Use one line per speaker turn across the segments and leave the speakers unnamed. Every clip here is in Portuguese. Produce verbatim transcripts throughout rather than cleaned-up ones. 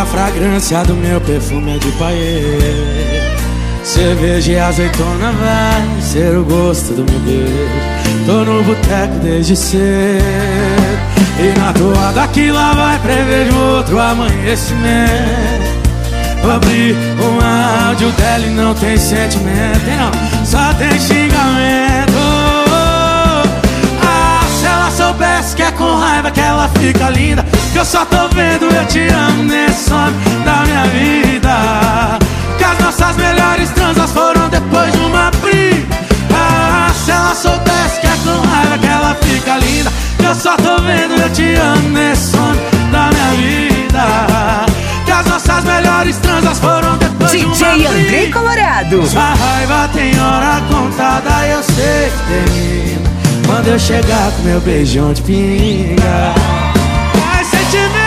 a fragrância do meu perfume é de paê. Cerveja e azeitona vai ser o gosto do meu beijo. Tô no boteco desde cedo, e na toada que lá vai prevejo outro amanhecimento. Vou abrir um áudio dela e não tem sentimento, tem não, só tem xingamento. Ah, se ela soubesse que é com raiva que ela fica linda, que eu só tô vendo eu te amo nesse sonho da minha vida. Que as nossas melhores transas foram depois de uma briga. Ah, se ela soubesse que é com raiva que ela fica linda, que eu só tô vendo eu te amo nesse sonho da minha vida. Que as nossas melhores transas foram depois de uma briga.
D J André Colorado.
Sua raiva tem hora contada, eu sei que termina quando eu chegar com meu beijão de pinga. Vai, sentimento!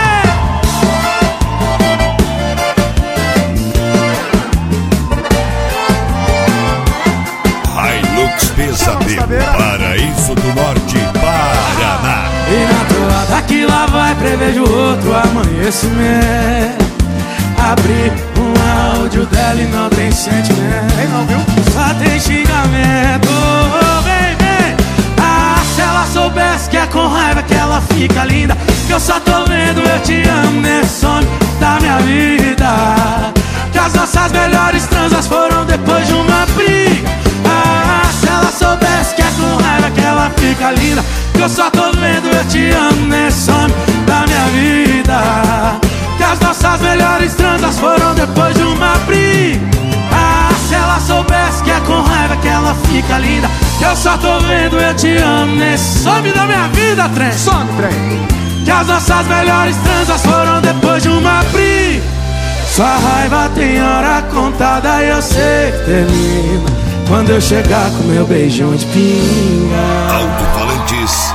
Hilux Pesadelo, Paraíso do Norte, Paraná.
E na toada que lá vai prevejo outro amanhecimento. Abri um áudio dela e não tem sentimento, tem não, viu? Só tem xingamento. Vem, vem. Ah, se ela soubesse que é com raiva que ela fica linda, que eu só tô vendo eu te amo nesse sonho da minha vida. Que as nossas melhores transas foram depois de uma briga. Ah, se ela soubesse que é com raiva que ela fica linda, que eu só tô vendo eu te amo nesse sonho da minha vida. Que as nossas melhores transas foram depois de uma briga. Ah, se ela soubesse que é com raiva que ela fica linda, que eu só tô vendo eu te amo nesse some da minha vida, trem.
Some, trem.
Que as nossas melhores transas foram depois de uma briga. Sua raiva tem hora contada, eu sei que termina quando eu chegar com meu beijão de pinga.
Alto-falantes